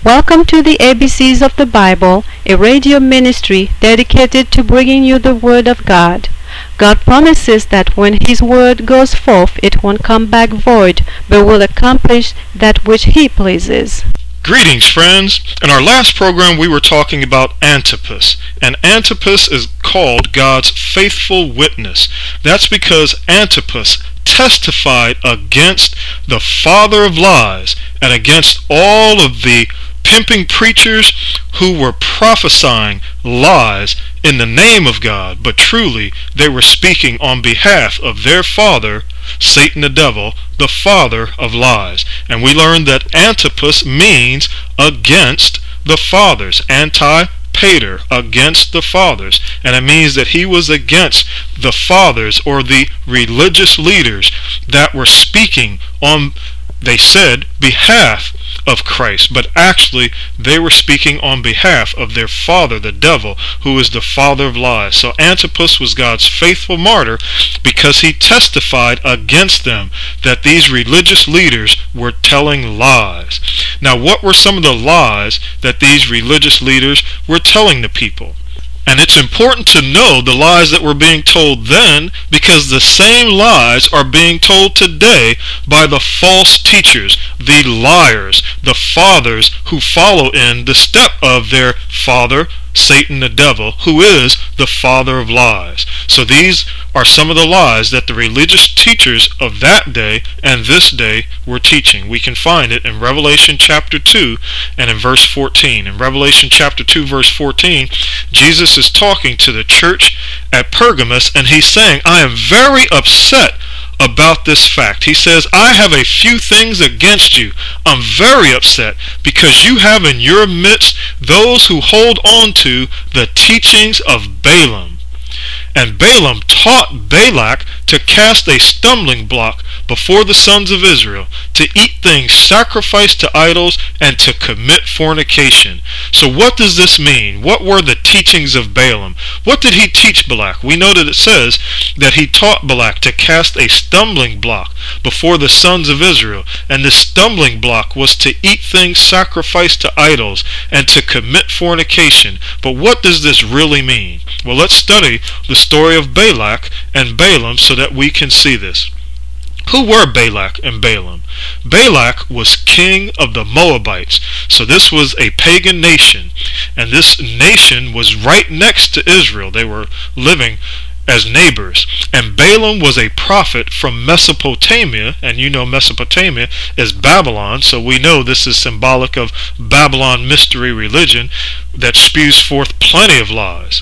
Welcome to the ABCs of the Bible, a radio ministry dedicated to bringing you the Word of God. God promises that when His Word goes forth, it won't come back void, but will accomplish that which He pleases. Greetings, friends. In our last program, we were talking about Antipas, and Antipas is called God's faithful witness. That's because Antipas testified against the father of lies and against all of the pimping preachers who were prophesying lies in the name of God, but truly they were speaking on behalf of their father, Satan the devil, the father of lies. And we learned that Antipas means against the fathers, anti-pater, against the fathers, and it means that he was against the fathers or the religious leaders that were speaking on, they said, behalf of Christ, but actually they were speaking on behalf of their father, the devil, who is the father of lies. So Antipas was God's faithful martyr because he testified against them that these religious leaders were telling lies. Now, what were some of the lies that these religious leaders were telling the people? And it's important to know the lies that were being told then, because the same lies are being told today by the false teachers, the liars, the fathers who follow in the step of their father, Satan the devil, who is the father of lies. So these are some of the lies that the religious teachers of that day and this day were teaching. We can find it in Revelation chapter 2 and in verse 14. In Revelation chapter 2 verse 14, Jesus is talking to the church at Pergamos, and he's saying, I am very upset about this fact. He says, I have a few things against you. I'm very upset because you have in your midst those who hold on to the teachings of Balaam. And Balaam taught Balak to cast a stumbling block before the sons of Israel, to eat things sacrificed to idols, and to commit fornication. So what does this mean? What were the teachings of Balaam? What did he teach Balak? We know that it says that he taught Balak to cast a stumbling block before the sons of Israel, and this stumbling block was to eat things sacrificed to idols and to commit fornication. But what does this really mean? Well, let's study the story of Balak and Balaam so that we can see this. Who were Balak and Balaam? Balak was king of the Moabites. So this was a pagan nation, and this nation was right next to Israel. They were living as neighbors. And Balaam was a prophet from Mesopotamia, and you know Mesopotamia is Babylon, so we know this is symbolic of Babylon mystery religion that spews forth plenty of lies.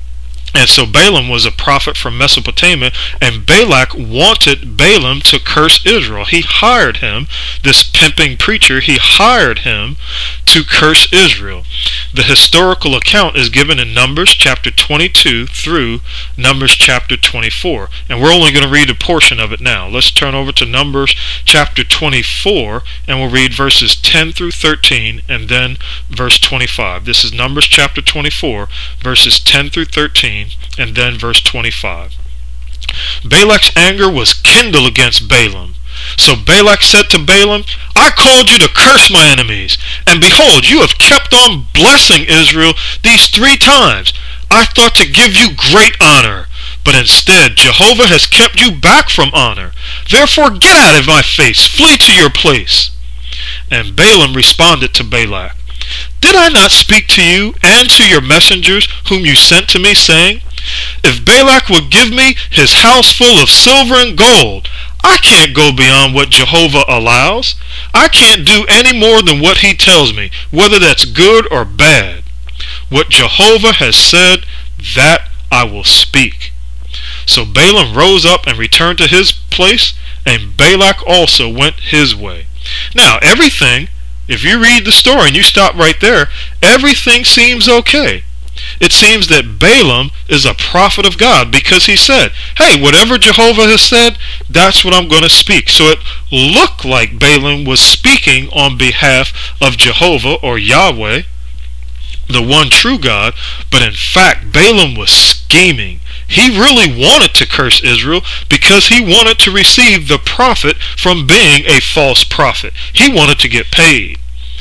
And so Balaam was a prophet from Mesopotamia, and Balak wanted Balaam to curse Israel. He hired him, this pimping preacher, he hired him to curse Israel. The historical account is given in Numbers chapter 22 through Numbers chapter 24. And we're only going to read a portion of it now. Let's turn over to Numbers chapter 24, and we'll read verses 10 through 13 and then verse 25. This is Numbers chapter 24, verses 10 through 13. And then verse 25. Balak's anger was kindled against Balaam. So Balak said to Balaam, I called you to curse my enemies, and behold, you have kept on blessing Israel these 3 times. I thought to give you great honor, but instead Jehovah has kept you back from honor. Therefore get out of my face, flee to your place. And Balaam responded to Balak, Did I not speak to you and to your messengers whom you sent to me, saying, If Balak would give me his house full of silver and gold, I can't go beyond what Jehovah allows. I can't do any more than what he tells me, whether that's good or bad. What Jehovah has said, that I will speak. So Balaam rose up and returned to his place, and Balak also went his way. Now, everything, if you read the story and you stop right there, everything seems okay. It seems that Balaam is a prophet of God because he said, hey, whatever Jehovah has said, that's what I'm going to speak. So it looked like Balaam was speaking on behalf of Jehovah or Yahweh, the one true God, but in fact Balaam was scheming. He really wanted to curse Israel because he wanted to receive the profit from being a false prophet. He wanted to get paid.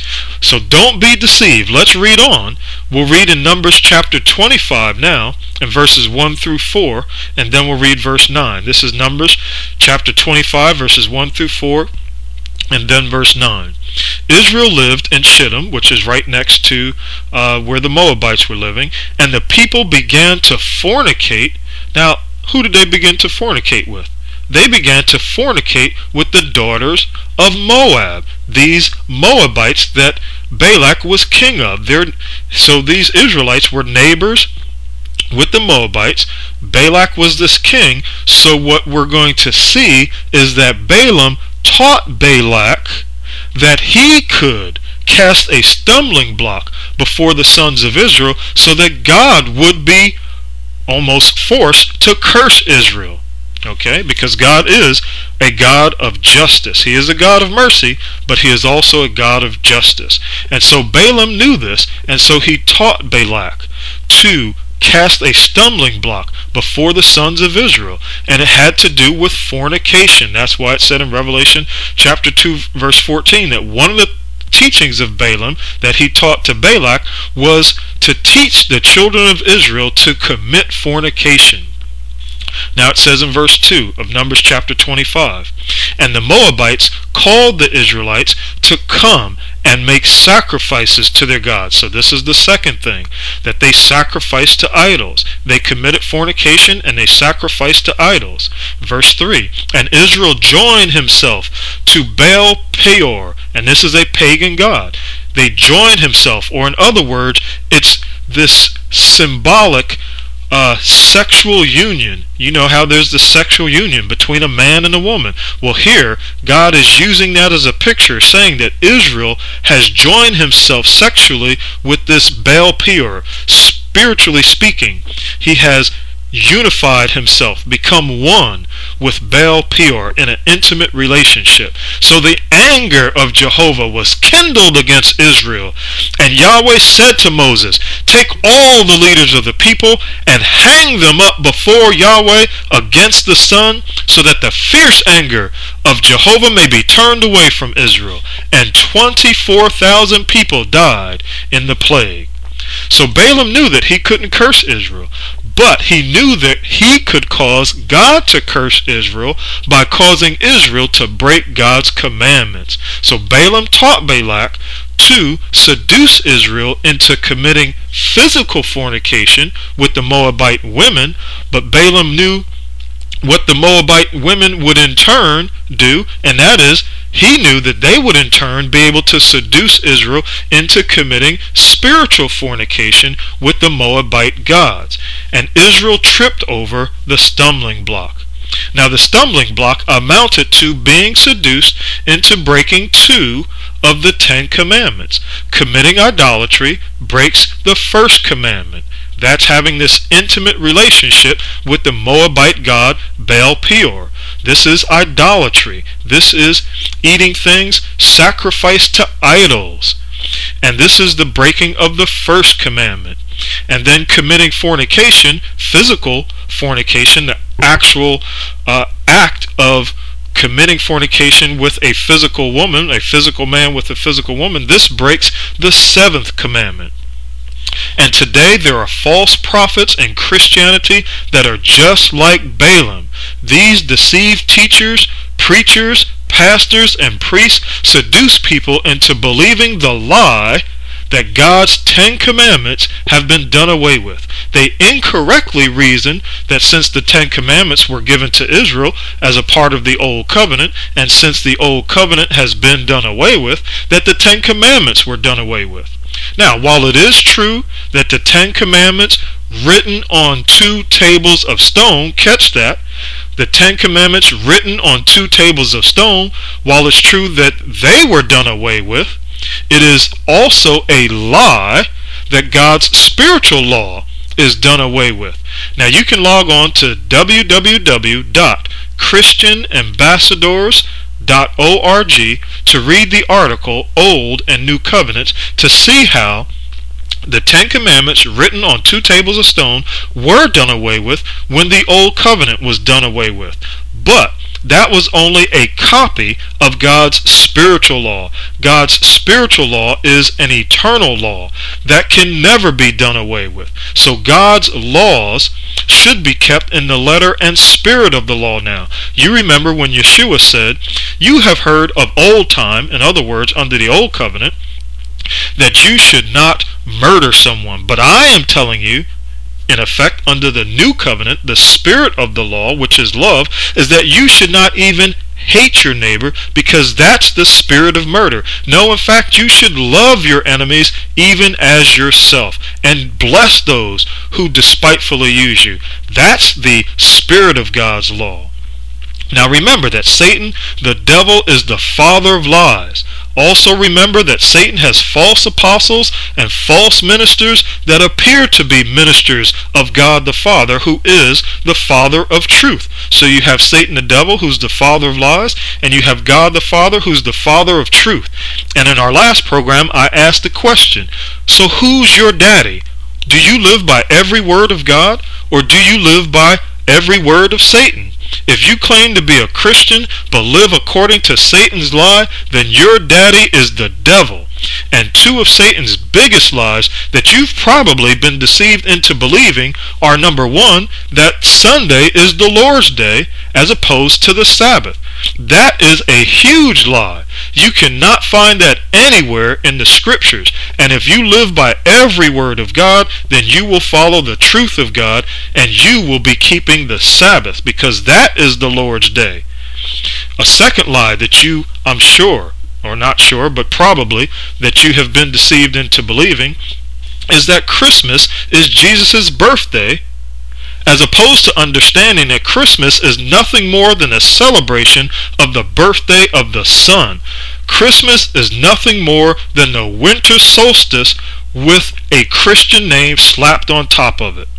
So don't be deceived. Let's read on. We'll read in Numbers chapter 25 now, in verses 1 through 4, and then we'll read verse 9. This is Numbers chapter 25, verses 1 through 4, and then verse 9. Israel lived in Shittim, which is right next to where the Moabites were living, and the people began to fornicate. Now, who did they begin to fornicate with? They began to fornicate with the daughters of Moab, these Moabites that Balak was king of. So these Israelites were neighbors with the Moabites. Balak was this king. So what we're going to see is that Balaam taught Balak that he could cast a stumbling block before the sons of Israel so that God would be almost forced to curse Israel. Okay, because God is a God of justice. He is a God of mercy, but he is also a God of justice. And so Balaam knew this, and so he taught Balak to cast a stumbling block before the sons of Israel. And it had to do with fornication. That's why it said in Revelation chapter 2, verse 14, that one of the teachings of Balaam that he taught to Balak was to teach the children of Israel to commit fornication. Now it says in verse 2 of Numbers chapter 25, and the Moabites called the Israelites to come and make sacrifices to their gods. So this is the second thing, that they sacrificed to idols. They committed fornication and they sacrificed to idols. Verse 3, and Israel joined himself to Baal Peor, and this is a pagan god. They joined himself, or in other words, it's this symbolic sexual union. You know how there's the sexual union between a man and a woman. Well, here God is using that as a picture, saying that Israel has joined himself sexually with this Baal Peor. Spiritually speaking, he has unified himself, become one with Baal Peor in an intimate relationship. So the anger of Jehovah was kindled against Israel, and Yahweh said to Moses, take all the leaders of the people and hang them up before Yahweh against the sun, so that the fierce anger of Jehovah may be turned away from Israel. And 24,000 people died in the plague. So Balaam knew that he couldn't curse Israel, but he knew that he could cause God to curse Israel by causing Israel to break God's commandments. So Balaam taught Balak to seduce Israel into committing physical fornication with the Moabite women, but Balaam knew what the Moabite women would in turn do, and that is, he knew that they would in turn be able to seduce Israel into committing spiritual fornication with the Moabite gods. And Israel tripped over the stumbling block. Now the stumbling block amounted to being seduced into breaking 2 of the 10 commandments. Committing idolatry breaks the first commandment. That's having this intimate relationship with the Moabite god Baal Peor. This is idolatry. This is eating things sacrificed to idols. And this is the breaking of the first commandment. And then committing fornication, physical fornication, the actual act of committing fornication with a physical woman, a physical man with a physical woman, this breaks the 7th commandment. And today there are false prophets in Christianity that are just like Balaam. These deceived teachers, preachers, pastors, and priests seduce people into believing the lie that God's 10 commandments have been done away with. They incorrectly reason that since the 10 commandments were given to Israel as a part of the Old Covenant, and since the Old Covenant has been done away with, that the 10 commandments were done away with. Now, while it is true that the 10 commandments written on 2 tables of stone, catch that, the 10 commandments written on 2 tables of stone, while it's true that they were done away with, it is also a lie that God's spiritual law is done away with. Now you can log on to www.christianambassadors.org to read the article Old and New Covenants to see how the 10 commandments written on 2 tables of stone were done away with when the Old Covenant was done away with. But that was only a copy of God's spiritual law. God's spiritual law is an eternal law that can never be done away with. So God's laws should be kept in the letter and spirit of the law now. You remember when Yeshua said, "You have heard of old time," in other words, under the old covenant, that you should not murder someone. But I am telling you, in effect, under the new covenant, the spirit of the law, which is love, is that you should not even hate your neighbor, because that's the spirit of murder. No, in fact, you should love your enemies even as yourself, and bless those who despitefully use you. That's the spirit of God's law. Now remember that Satan, the devil, is the father of lies. Also remember that Satan has false apostles and false ministers that appear to be ministers of God the Father, who is the Father of truth. So you have Satan the devil, who's the father of lies, and you have God the Father, who's the Father of truth. And in our last program, I asked the question, so who's your daddy? Do you live by every word of God, or do you live by every word of Satan? If you claim to be a Christian but live according to Satan's lie, then your daddy is the devil. And two of Satan's biggest lies that you've probably been deceived into believing are, number one, that Sunday is the Lord's day as opposed to the Sabbath. That is a huge lie. You cannot find that anywhere in the scriptures. And if you live by every word of God, then you will follow the truth of God, and you will be keeping the Sabbath, because that is the Lord's day. A second lie that you, I'm sure, or not sure, but probably, that you have been deceived into believing is that Christmas is Jesus' birthday, as opposed to understanding that Christmas is nothing more than a celebration of the birthday of the sun. Christmas is nothing more than the winter solstice with a Christian name slapped on top of it.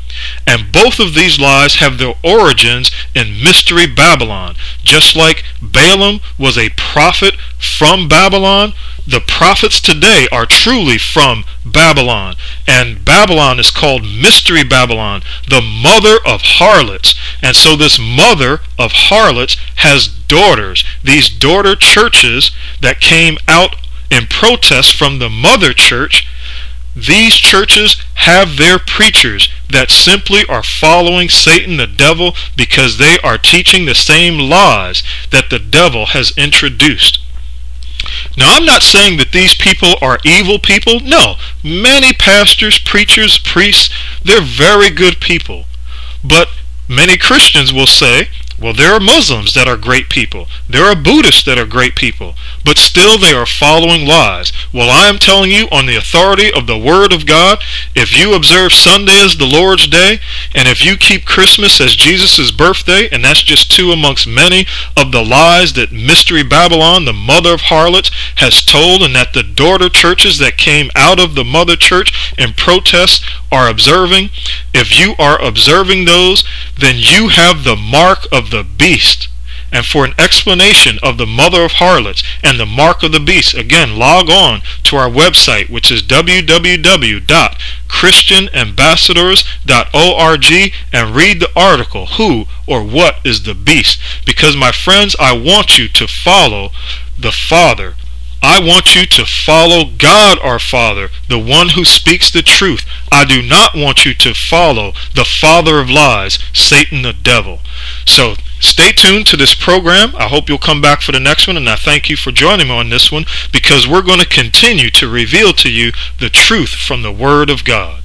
And both of these lies have their origins in Mystery Babylon. Just like Balaam was a prophet from Babylon, the prophets today are truly from Babylon. And Babylon is called Mystery Babylon, the mother of harlots. And so this mother of harlots has daughters, these daughter churches that came out in protest from the mother church. These churches have their preachers that simply are following Satan the devil, because they are teaching the same lies that the devil has introduced. Now, I'm not saying that these people are evil people. No, many pastors, preachers, priests, they're very good people. But many Christians will say, well, there are Muslims that are great people. There are Buddhists that are great people. But still they are following lies. Well, I am telling you on the authority of the Word of God, if you observe Sunday as the Lord's day, and if you keep Christmas as Jesus' birthday, and that's just two amongst many of the lies that Mystery Babylon, the mother of harlots, has told, and that the daughter churches that came out of the mother church in protest are observing, if you are observing those, then you have the mark of the beast. And for an explanation of the mother of harlots and the mark of the beast, again, log on to our website, which is www.christianambassadors.org, and read the article, Who or What is the Beast? Because, my friends, I want you to follow the Father. I want you to follow God our Father, the one who speaks the truth. I do not want you to follow the father of lies, Satan the devil. So stay tuned to this program. I hope you'll come back for the next one, and I thank you for joining me on this one, because we're going to continue to reveal to you the truth from the Word of God.